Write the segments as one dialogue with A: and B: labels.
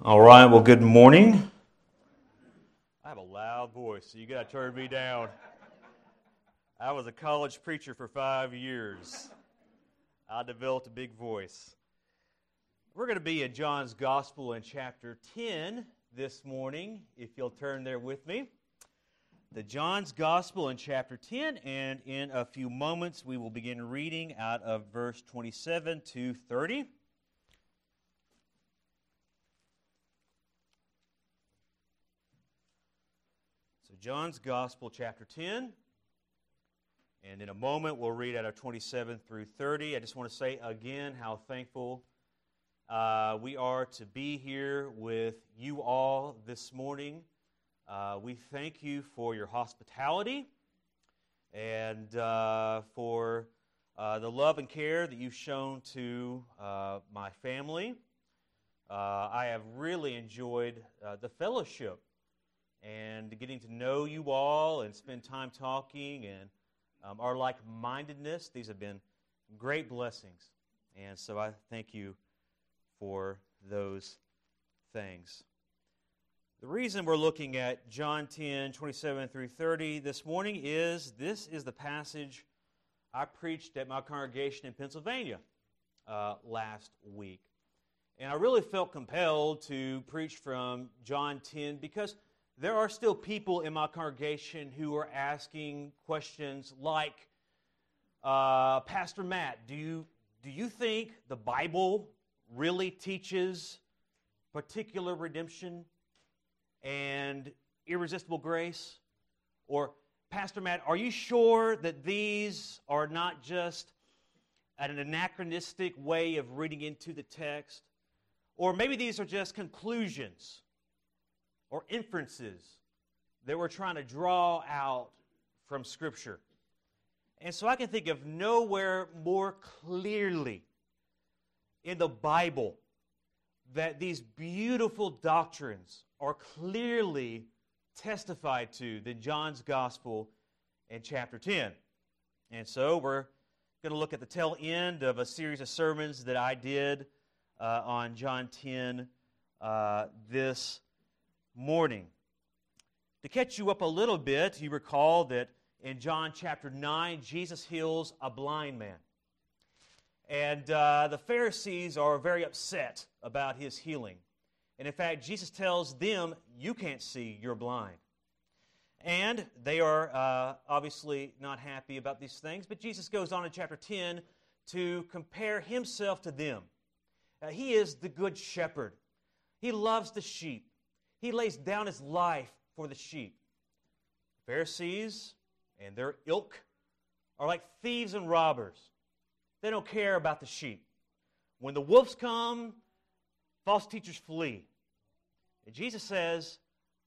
A: All right, well, good morning. I have a loud voice, so you got to turn me down. I was a college preacher for 5 years. I developed a big voice. We're going to be in John's Gospel in chapter 10 this morning, if you'll turn there with me. The John's Gospel in chapter 10, and in a few moments we will begin reading out of verse 27 to 30. John's Gospel, chapter 10, and in a moment we'll read out of 27 through 30. I just want to say again how thankful we are to be here with you all this morning. We thank you for your hospitality and for the love and care that you've shown to my family. I have really enjoyed the fellowship and getting to know you all and spend time talking and our like-mindedness. These have been great blessings. And so I thank you for those things. The reason we're looking at John 10, 27 through 30 this morning is this is the passage I preached at my congregation in Pennsylvania last week. And I really felt compelled to preach from John 10 because there are still people in my congregation who are asking questions like, Pastor Matt, do you think the Bible really teaches particular redemption and irresistible grace? Or, Pastor Matt, are you sure that these are not just an anachronistic way of reading into the text? Or maybe these are just conclusions or inferences that we're trying to draw out from Scripture. And so I can think of nowhere more clearly in the Bible that these beautiful doctrines are clearly testified to than John's Gospel in chapter 10. And so we're going to look at the tail end of a series of sermons that I did on John 10 this morning. To catch you up a little bit, you recall that in John chapter 9, Jesus heals a blind man. And the Pharisees are very upset about his healing. And in fact, Jesus tells them, you can't see, you're blind. And they are obviously not happy about these things, but Jesus goes on in chapter 10 to compare himself to them. He is the good shepherd. He loves the sheep. He lays down his life for the sheep. The Pharisees and their ilk are like thieves and robbers. They don't care about the sheep. When the wolves come, false teachers flee. And Jesus says,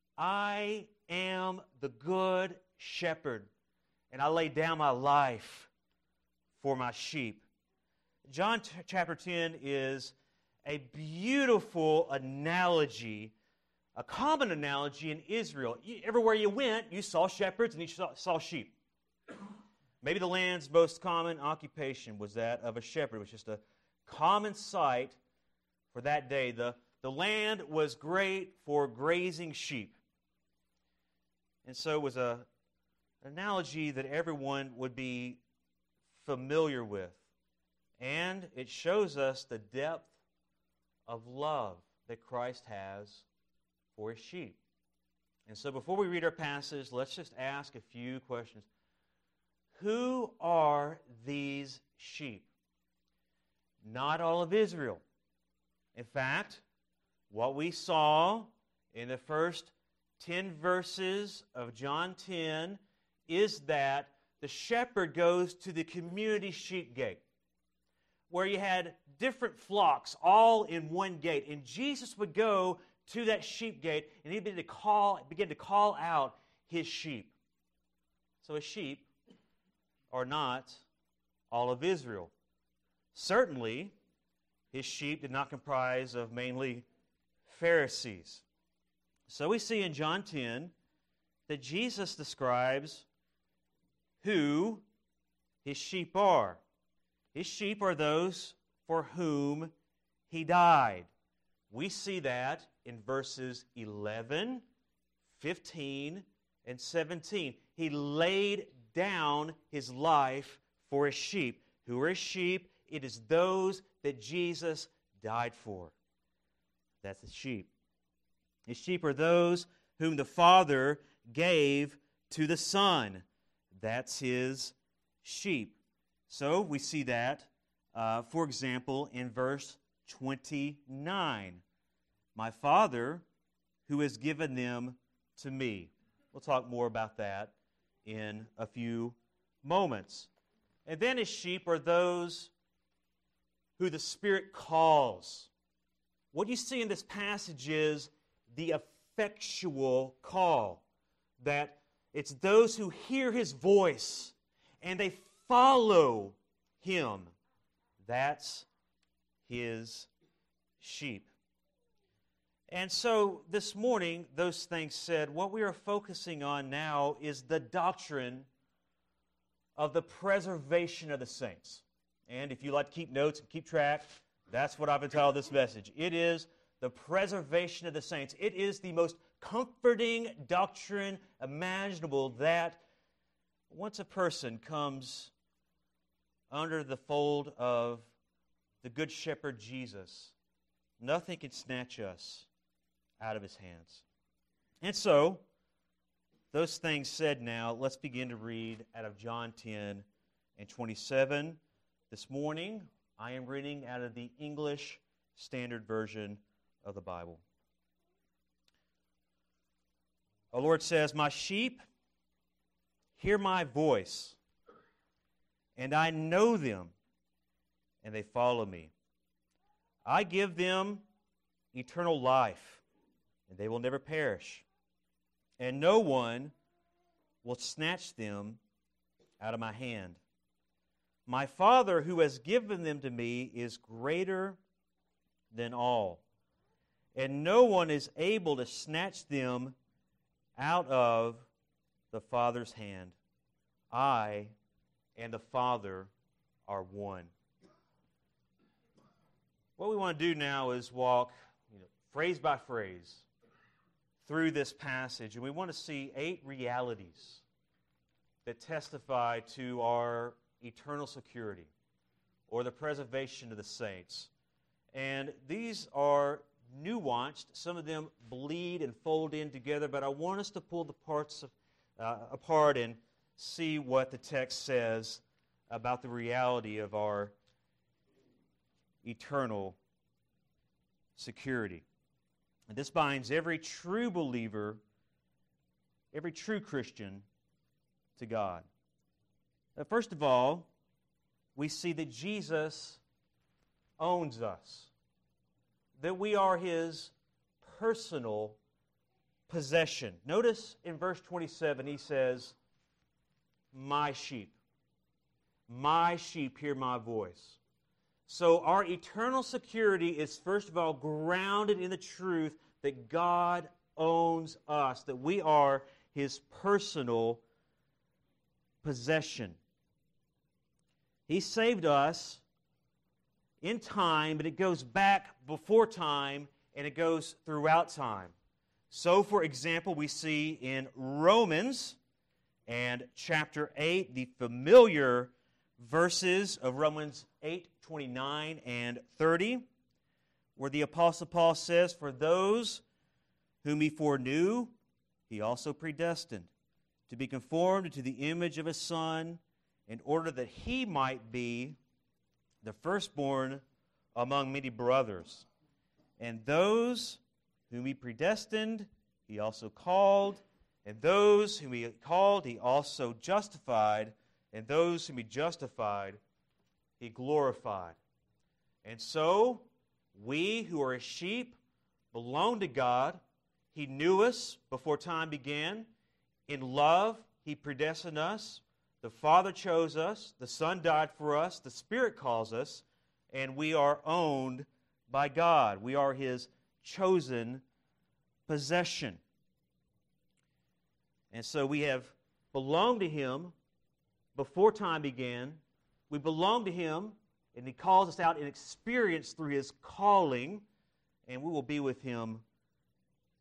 A: I am the good shepherd, and I lay down my life for my sheep. John chapter 10 is a beautiful analogy, a common analogy in Israel. Everywhere you went, you saw shepherds and you saw sheep. Maybe the land's most common occupation was that of a shepherd. It was just a common sight for that day. The land was great for grazing sheep. And so it was an analogy that everyone would be familiar with. And it shows us the depth of love that Christ has for his sheep. And so before we read our passage, let's just ask a few questions. Who are these sheep? Not all of Israel. In fact, what we saw in the first 10 verses of John 10 is that the shepherd goes to the community sheep gate, where you had different flocks all in one gate. And Jesus would go to that sheep gate, and he'd begin to call out his sheep. So his sheep are not all of Israel. Certainly, his sheep did not comprise of mainly Pharisees. So we see in John 10 that Jesus describes who his sheep are. His sheep are those for whom he died. We see that in verses 11, 15, and 17. He laid down his life for his sheep. Who are his sheep? It is those that Jesus died for. That's the sheep. His sheep are those whom the Father gave to the Son. That's his sheep. So we see that, for example, in verse 29. My Father, who has given them to me. We'll talk more about that in a few moments. And then his sheep are those who the Spirit calls. What you see in this passage is the effectual call. That it's those who hear his voice and they follow him. That's his sheep. And so this morning, those things said, what we are focusing on now is the doctrine of the preservation of the saints. And if you like to keep notes and keep track, that's what I've entitled this message. It is the preservation of the saints. It is the most comforting doctrine imaginable that once a person comes under the fold of the Good Shepherd Jesus, nothing can snatch us out of his hands. And so, those things said now, let's begin to read out of John 10 and 27. This morning, I am reading out of the English Standard Version of the Bible. Our Lord says, my sheep hear my voice, and I know them, and they follow me. I give them eternal life, and they will never perish, and no one will snatch them out of my hand. My Father, who has given them to me, is greater than all, and no one is able to snatch them out of the Father's hand. I and the Father are one. What we want to do now is walk phrase by phrase through this passage, and we want to see 8 realities that testify to our eternal security or the preservation of the saints. And these are nuanced. Some of them bleed and fold in together, but I want us to pull the parts apart and see what the text says about the reality of our eternal security. And this binds every true believer, every true Christian, to God. First of all, we see that Jesus owns us, that we are his personal possession. Notice in verse 27 he says, my sheep hear my voice. So our eternal security is first of all grounded in the truth that God owns us, that we are his personal possession. He saved us in time, but it goes back before time and it goes throughout time. So, for example, we see in Romans and chapter 8, the familiar verses of Romans 8:29 and 30, where the Apostle Paul says, for those whom he foreknew, he also predestined to be conformed to the image of his Son, in order that he might be the firstborn among many brothers. And those whom he predestined, he also called, and those whom he called, he also justified, and those whom he justified, he glorified. And so, we who are his sheep belong to God. He knew us before time began. In love, he predestined us. The Father chose us. The Son died for us. The Spirit calls us. And we are owned by God. We are his chosen possession. And so we have belonged to him before time began. We belong to him, and he calls us out in experience through his calling, and we will be with him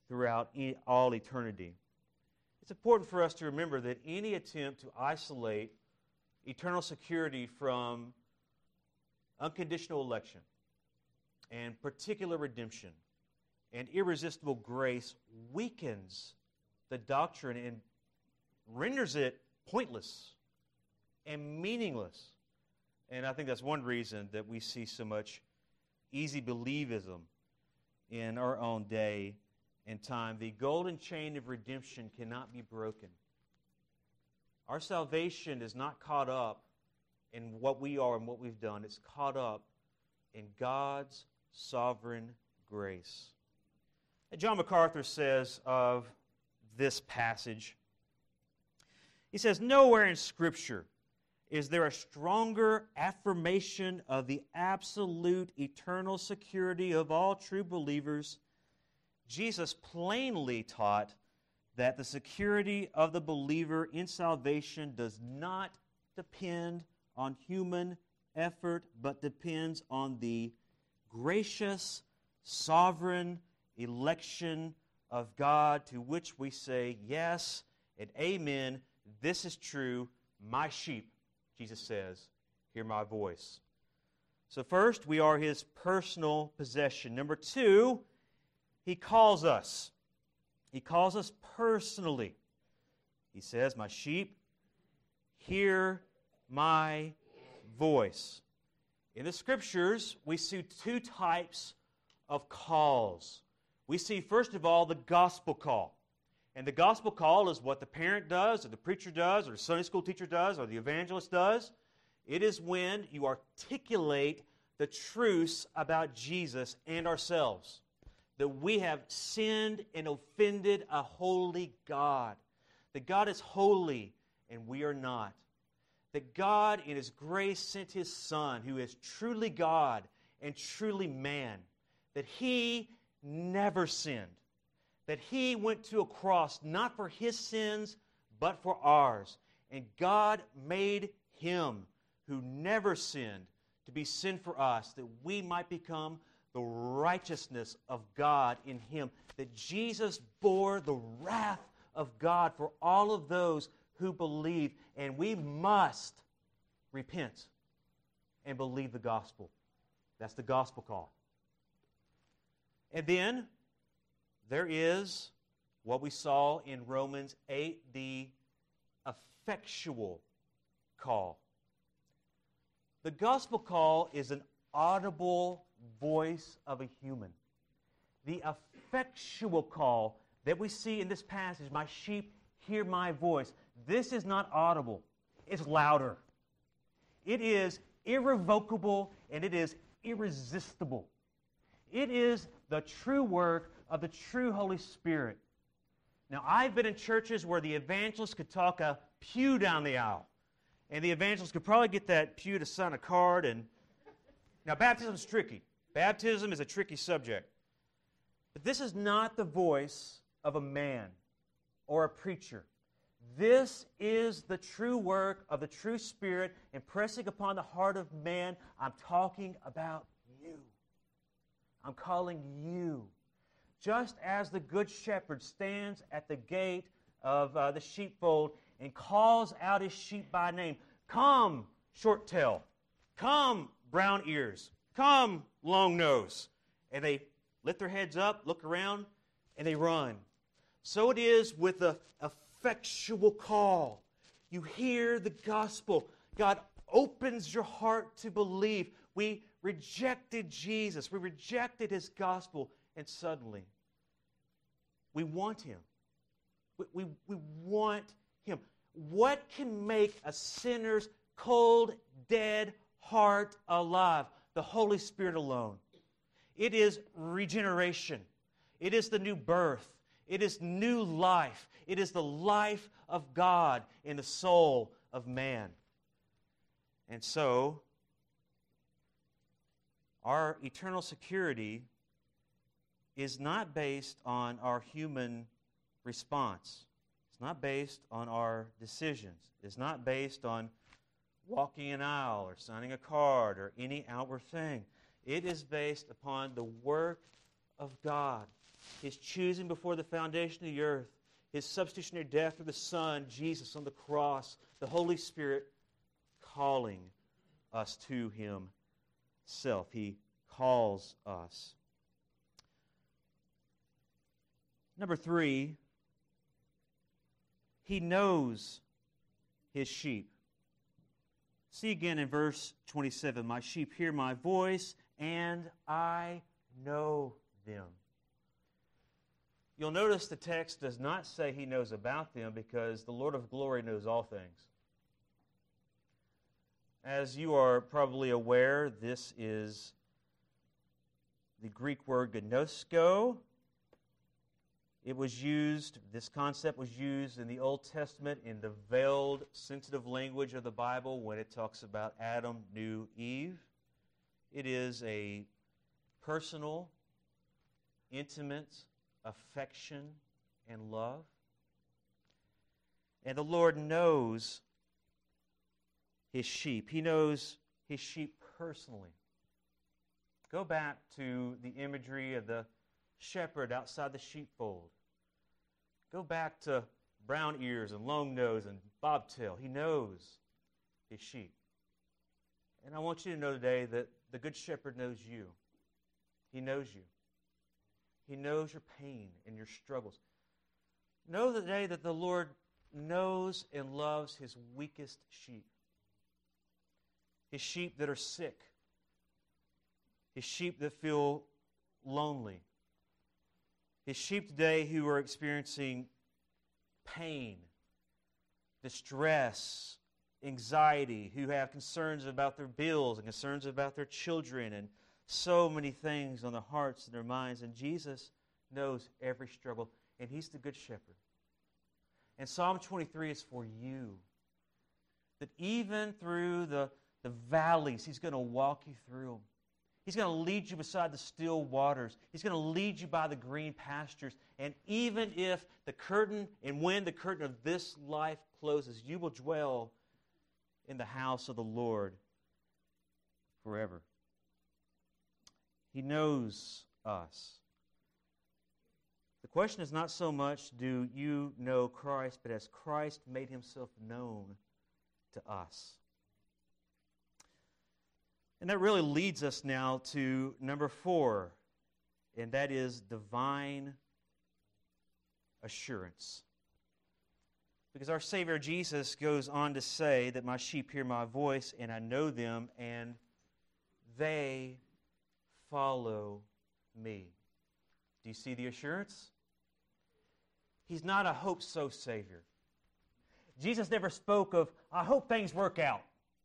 A: throughout all eternity. It's important for us to remember that any attempt to isolate eternal security from unconditional election and particular redemption and irresistible grace weakens the doctrine and renders it pointless and meaningless. And I think that's one reason that we see so much easy believism in our own day and time. The golden chain of redemption cannot be broken. Our salvation is not caught up in what we are and what we've done. It's caught up in God's sovereign grace. And John MacArthur says of this passage, he says, "Nowhere in Scripture is there a stronger affirmation of the absolute eternal security of all true believers. Jesus plainly taught that the security of the believer in salvation does not depend on human effort, but depends on the gracious, sovereign election of God, to which we say, yes and amen, this is true, my sheep," Jesus says, "hear my voice." So first, we are His personal possession. Number two, He calls us. He calls us personally. He says, "My sheep, hear my voice." In the Scriptures, we see two types of calls. We see, first of all, the gospel call. And the gospel call is what the parent does, or the preacher does, or the Sunday school teacher does, or the evangelist does. It is when you articulate the truths about Jesus and ourselves, that we have sinned and offended a holy God, that God is holy and we are not, that God in His grace sent His Son, who is truly God and truly man, that He never sinned, that He went to a cross not for His sins but for ours, and God made Him who never sinned to be sin for us, that we might become the righteousness of God in Him, that Jesus bore the wrath of God for all of those who believe, and we must repent and believe the gospel. That's the gospel call. And then there is what we saw in Romans 8, the effectual call. The gospel call is an audible voice of a human. The effectual call that we see in this passage, "My sheep hear my voice," this is not audible. It's louder. It is irrevocable and it is irresistible. It is the true work of the true Holy Spirit. Now, I've been in churches where the evangelist could talk a pew down the aisle, and the evangelist could probably get that pew to sign a card. And now, baptism is tricky. Baptism is a tricky subject. But this is not the voice of a man or a preacher. This is the true work of the true Spirit impressing upon the heart of man. I'm talking about you. I'm calling you. Just as the good shepherd stands at the gate of the sheepfold and calls out his sheep by name, "Come, short tail. Come, brown ears. Come, long nose." And they lift their heads up, look around, and they run. So it is with the effectual call. You hear the gospel. God opens your heart to believe. We rejected Jesus. We rejected His gospel. And suddenly, we want Him. We want Him. What can make a sinner's cold, dead heart alive? The Holy Spirit alone. It is regeneration. It is the new birth. It is new life. It is the life of God in the soul of man. And so, our eternal security is not based on our human response. It's not based on our decisions. It's not based on walking an aisle or signing a card or any outward thing. It is based upon the work of God. His choosing before the foundation of the earth, His substitutionary death for the Son, Jesus on the cross, the Holy Spirit calling us to Himself. He calls us. Number 3, He knows His sheep. See again in verse 27, my sheep hear my voice, and I know them. You'll notice the text does not say He knows about them, because the Lord of glory knows all things. As you are probably aware, this is the Greek word gnosko. This concept was used in the Old Testament in the veiled, sensitive language of the Bible when it talks about Adam knew Eve. It is a personal, intimate affection and love. And the Lord knows His sheep. He knows His sheep personally. Go back to the imagery of the shepherd outside the sheepfold. Go back to brown ears and long nose and bobtail. He knows His sheep. And I want you to know today that the Good Shepherd knows you. He knows you. He knows your pain and your struggles. Know today that the Lord knows and loves His weakest sheep. His sheep that are sick. His sheep that feel lonely. His sheep today who are experiencing pain, distress, anxiety, who have concerns about their bills and concerns about their children and so many things on their hearts and their minds. And Jesus knows every struggle, and He's the Good Shepherd. And Psalm 23 is for you. That even through the valleys, He's going to walk you through them. He's going to lead you beside the still waters. He's going to lead you by the green pastures. And even if the curtain, and when the curtain of this life closes, you will dwell in the house of the Lord forever. He knows us. The question is not so much, do you know Christ, but has Christ made Himself known to us? And that really leads us now to number 4, and that is divine assurance. Because our Savior Jesus goes on to say that my sheep hear my voice, and I know them, and they follow me. Do you see the assurance? He's not a hope-so Savior. Jesus never spoke of, I hope things work out.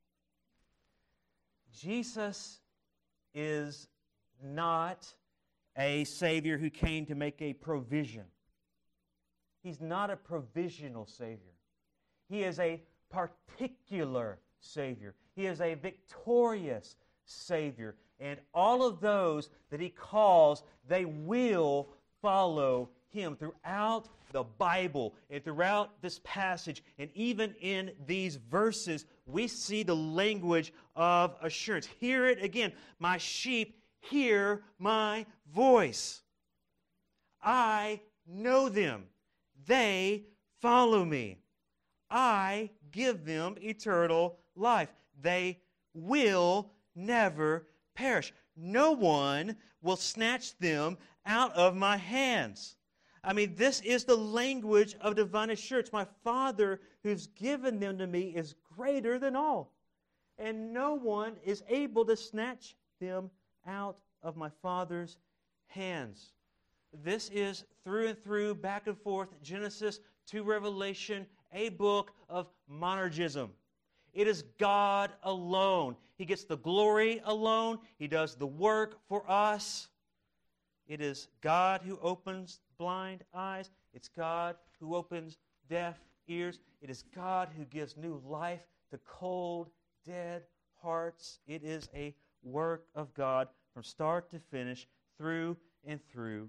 A: Jesus is not a Savior who came to make a provision. He's not a provisional Savior. He is a particular Savior. He is a victorious Savior. And all of those that He calls, they will follow Him throughout the Bible and throughout this passage. And even in these verses, we see the language of assurance. Hear it again. My sheep hear my voice. I know them. They follow me. I give them eternal life. They will never perish. No one will snatch them out of my hands. I mean, this is the language of divine assurance. My Father who's given them to me is greater than all. And no one is able to snatch them out of my Father's hands. This is through and through, back and forth, Genesis to Revelation, a book of monergism. It is God alone. He gets the glory alone. He does the work for us. It is God who opens blind eyes. It's God who opens deaf ears. It is God who gives new life to cold, dead hearts. It is a work of God from start to finish, through and through.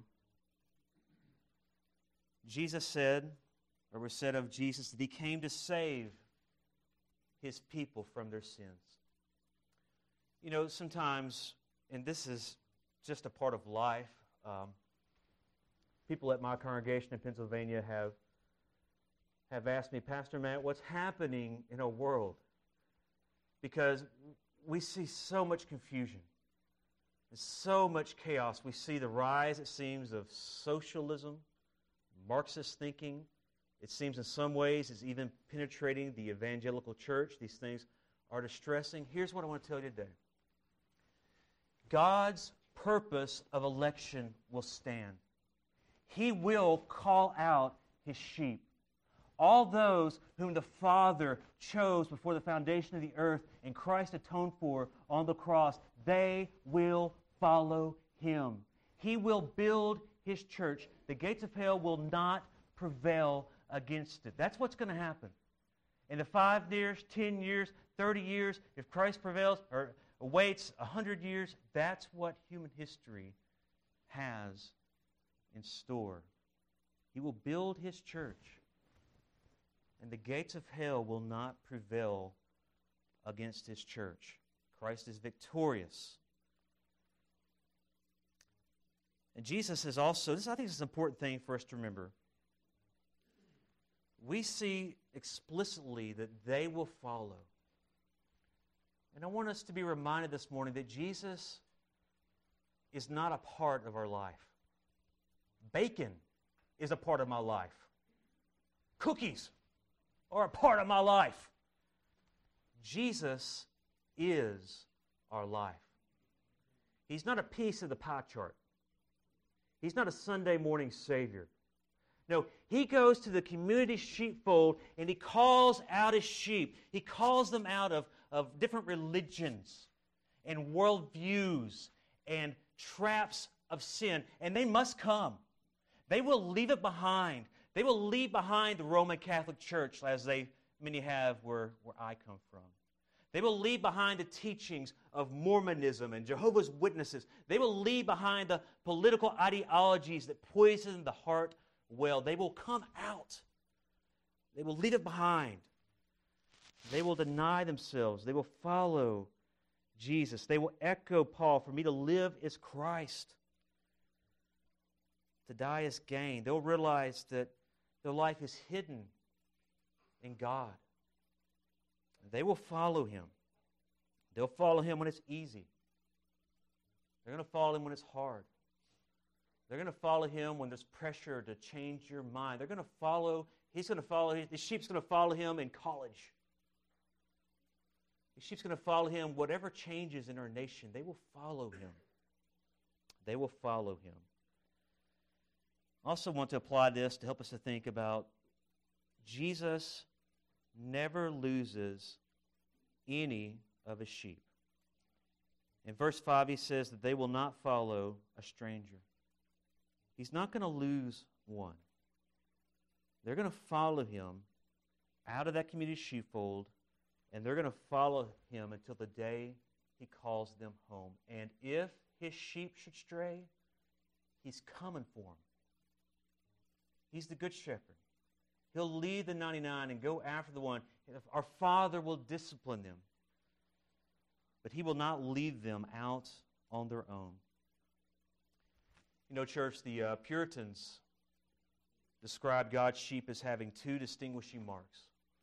A: Jesus said, or was said of Jesus, that He came to save His people from their sins. You know, sometimes, and this is just a part of life, people at my congregation in Pennsylvania have asked me, Pastor Matt, what's happening in our world? Because we see so much confusion. There's so much chaos. We see the rise, it seems, of socialism, Marxist thinking. It seems in some ways it's even penetrating the evangelical church. These things are distressing. Here's what I want to tell you today. God's purpose of election will stand. He will call out His sheep. All those whom the Father chose before the foundation of the earth and Christ atoned for on the cross, they will follow Him. He will build His church. The gates of hell will not prevail against it. That's what's going to happen. In the 5 years, 10 years, 30 years, if Christ prevails or awaits 100 years, that's what human history has in store. He will build His church, and the gates of hell will not prevail against His church. Christ is victorious. And Jesus is also, I think this is an important thing for us to remember. We see explicitly that they will follow. And I want us to be reminded this morning that Jesus is not a part of our life. Bacon is a part of my life. Cookies are a part of my life. Jesus is our life. He's not a piece of the pie chart. He's not a Sunday morning Savior. No, He goes to the community sheepfold and He calls out His sheep. He calls them out of different religions and worldviews and traps of sin, and they must come. They will leave it behind. They will leave behind the Roman Catholic Church, as many have where I come from. They will leave behind the teachings of Mormonism and Jehovah's Witnesses. They will leave behind the political ideologies that poison the heart well. They will come out. They will leave it behind. They will deny themselves. They will follow Jesus. They will echo Paul, for me to live is Christ. To die is gain. They'll realize that their life is hidden in God. They will follow Him. They'll follow Him when it's easy. They're going to follow Him when it's hard. They're going to follow Him when there's pressure to change your mind. They're going to follow, He's going to follow, the sheep's going to follow Him in college. The sheep's going to follow Him whatever changes in our nation. They will follow Him. They will follow Him. I also want to apply this to help us to think about Jesus never loses any of His sheep. In verse 5, He says that they will not follow a stranger. He's not going to lose one. They're going to follow Him out of that community sheepfold, and they're going to follow Him until the day He calls them home. And if His sheep should stray, He's coming for them. He's the good shepherd. He'll leave the 99 and go after the one. Our Father will discipline them. But He will not leave them out on their own. You know, church, the Puritans described God's sheep as having two distinguishing marks.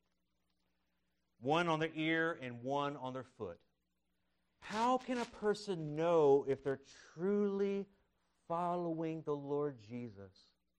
A: One on their ear and one on their foot. How can a person know if they're truly following the Lord Jesus?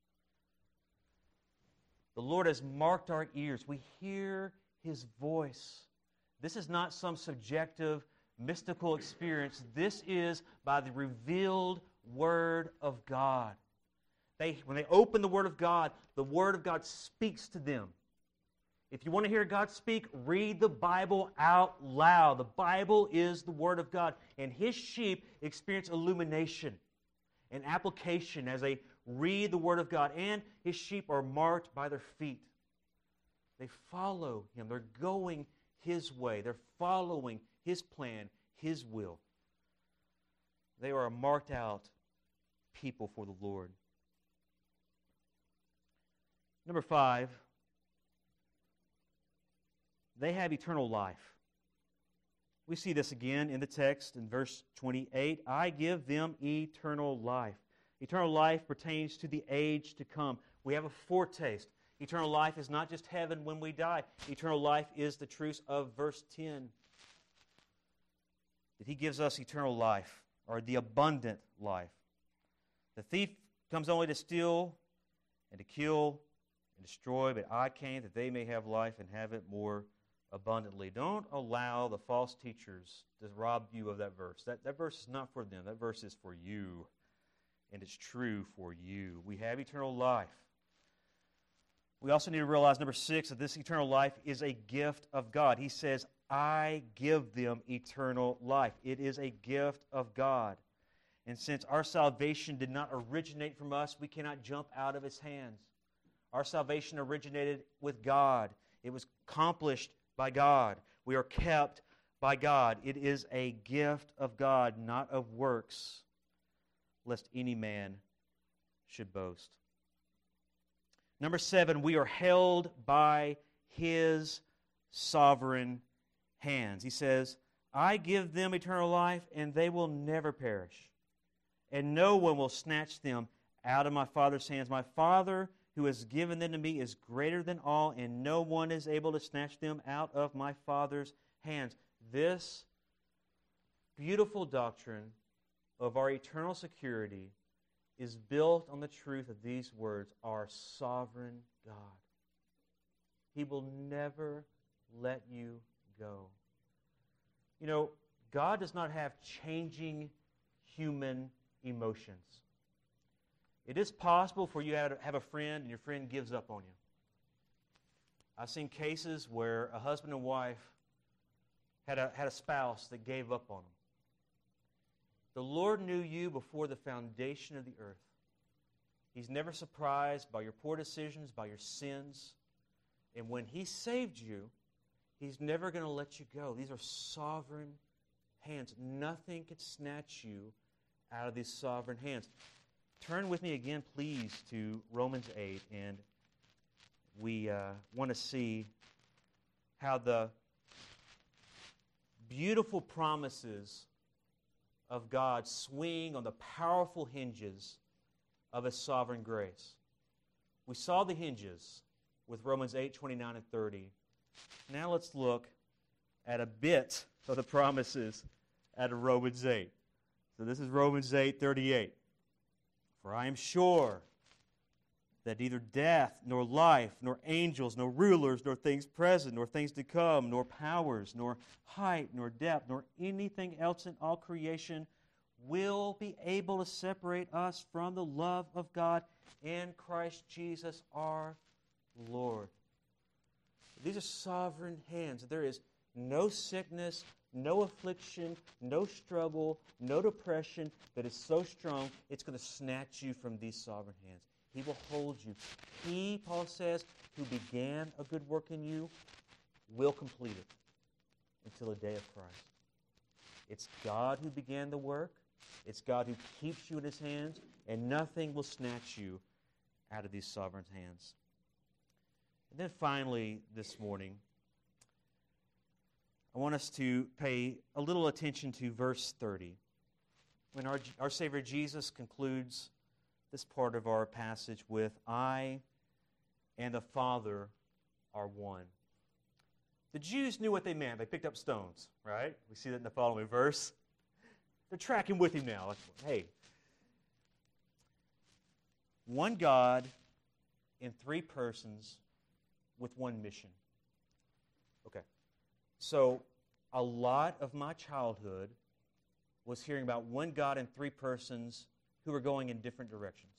A: The Lord has marked our ears. We hear His voice. This is not some subjective, mystical experience. This is by the revealed Word of God. When they open the Word of God speaks to them. If you want to hear God speak, read the Bible out loud. The Bible is the Word of God. And His sheep experience illumination and application as they read the Word of God. And His sheep are marked by their feet. They follow Him. They're going His way. They're following His plan, His will. They are a marked out people for the Lord. Number 5, they have eternal life. We see this again in the text in verse 28. I give them eternal life. Eternal life pertains to the age to come. We have a foretaste. Eternal life is not just heaven when we die. Eternal life is the truth of verse 10. That He gives us eternal life, or the abundant life. The thief comes only to steal and to kill and destroy, but I came that they may have life and have it more abundantly. Don't allow the false teachers to rob you of that verse. That verse is not for them. That verse is for you, and it's true for you. We have eternal life. We also need to realize, number 6, that this eternal life is a gift of God. He says, I give them eternal life. It is a gift of God. And since our salvation did not originate from us, we cannot jump out of His hands. Our salvation originated with God. It was accomplished by God. We are kept by God. It is a gift of God, not of works, lest any man should boast. Number 7, we are held by His sovereign hands. He says, I give them eternal life, and they will never perish, and no one will snatch them out of my Father's hands. My Father, who has given them to me, is greater than all, and no one is able to snatch them out of my Father's hands. This beautiful doctrine of our eternal security is built on the truth of these words, our sovereign God. He will never let you go. You know, God does not have changing human emotions. It is possible for you to have a friend and your friend gives up on you. I've seen cases where a husband and wife had a spouse that gave up on them. The Lord knew you before the foundation of the earth. He's never surprised by your poor decisions, by your sins. And when He saved you, He's never going to let you go. These are sovereign hands. Nothing can snatch you out of these sovereign hands. Turn with me again, please, to Romans 8, and we want to see how the beautiful promises of God swing on the powerful hinges of His sovereign grace. We saw the hinges with Romans 8, 29 and 30. Now let's look at a bit of the promises out of Romans 8. So this is Romans 8, 38. For I am sure that neither death, nor life, nor angels, nor rulers, nor things present, nor things to come, nor powers, nor height, nor depth, nor anything else in all creation will be able to separate us from the love of God in Christ Jesus our Lord. These are sovereign hands. There is no sickness, no affliction, no struggle, no depression that is so strong it's going to snatch you from these sovereign hands. He will hold you. He, Paul says, who began a good work in you, will complete it until the day of Christ. It's God who began the work. It's God who keeps you in His hands, and nothing will snatch you out of these sovereign hands. And then finally, this morning, I want us to pay a little attention to verse 30. When our Savior Jesus concludes this part of our passage with, I and the Father are one. The Jews knew what they meant. They picked up stones, right? We see that in the following verse. They're tracking with Him now. Like, hey, one God in three persons with one mission. Okay. So a lot of my childhood was hearing about one God in three persons who were going in different directions.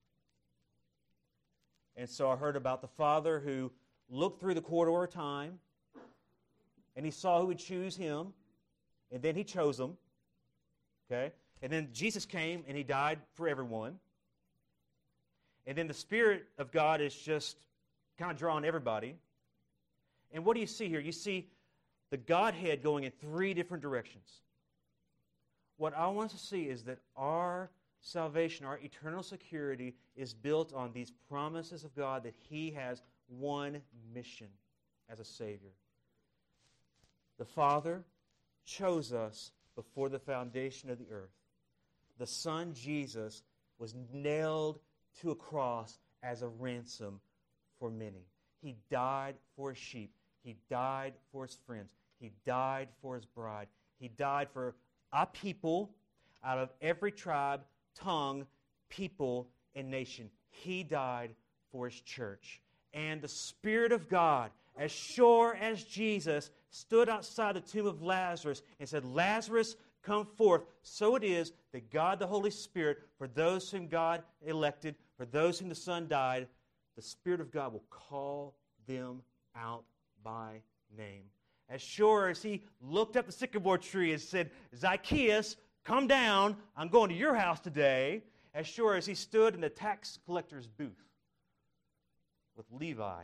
A: And so I heard about the Father who looked through the corridor of time, and He saw who would choose Him, and then He chose them. Okay? And then Jesus came, and He died for everyone. And then the Spirit of God is just kind of drawing everybody. And what do you see here? You see the Godhead going in three different directions. What I want to see is that our salvation, our eternal security, is built on these promises of God that He has one mission as a Savior. The Father chose us before the foundation of the earth. The Son, Jesus, was nailed to a cross as a ransom for many. He died for his sheep. He died for his friends. He died for his bride. He died for a people out of every tribe, tongue, people, and nation. He died for his church. And the Spirit of God, as sure as Jesus stood outside the tomb of Lazarus and said, "Lazarus, come forth," so it is that God the Holy Spirit, for those whom God elected, for those whom the Son died, the Spirit of God will call them out by name. As sure as he looked up the sycamore tree and said, "Zacchaeus, come down, I'm going to your house today," as sure as he stood in the tax collector's booth with Levi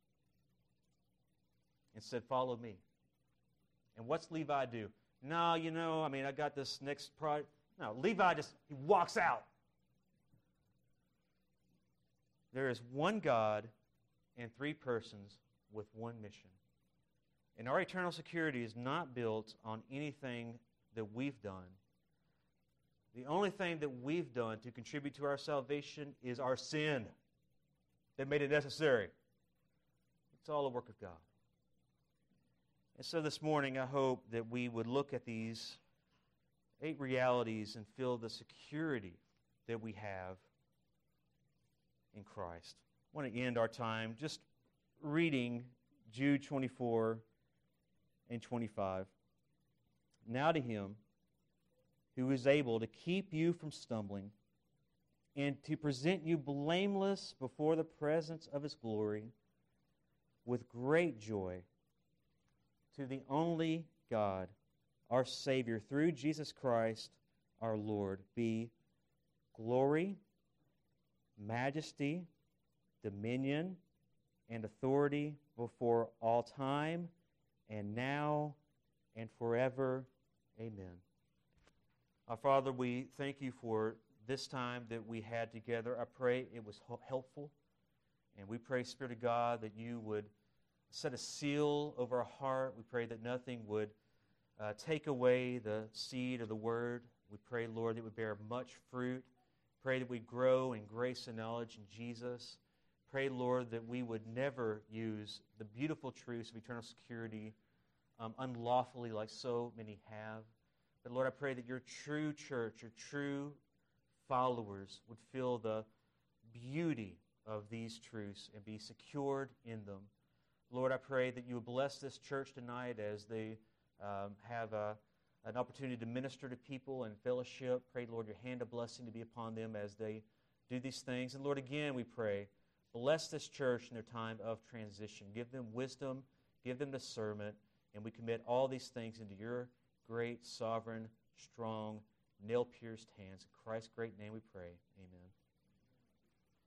A: and said, "Follow me." And what's Levi do? "No, I got this next project." No, Levi he walks out. There is one God and three persons with one mission. And our eternal security is not built on anything that we've done. The only thing that we've done to contribute to our salvation is our sin that made it necessary. It's all a work of God. And so this morning, I hope that we would look at these 8 realities and feel the security that we have in Christ. I want to end our time just reading Jude 24 and 25. "Now to him who is able to keep you from stumbling and to present you blameless before the presence of his glory with great joy, to the only God, our Savior, through Jesus Christ our Lord, be glory, majesty, dominion, and authority before all time, and now, and forever. Amen." Our Father, we thank you for this time that we had together. I pray it was helpful. And we pray, Spirit of God, that you would set a seal over our heart. We pray that nothing would take away the seed of the Word. We pray, Lord, that it would bear much fruit. Pray that we'd grow in grace and knowledge in Jesus. Pray, Lord, that we would never use the beautiful truths of eternal security unlawfully like so many have. But Lord, I pray that your true church, your true followers would feel the beauty of these truths and be secured in them. Lord, I pray that you would bless this church tonight as they have an opportunity to minister to people and fellowship. Pray, Lord, your hand of blessing to be upon them as they do these things. And Lord, again, we pray, bless this church in their time of transition. Give them wisdom, give them discernment, and we commit all these things into your great, sovereign, strong, nail-pierced hands. In Christ's great name we pray. Amen.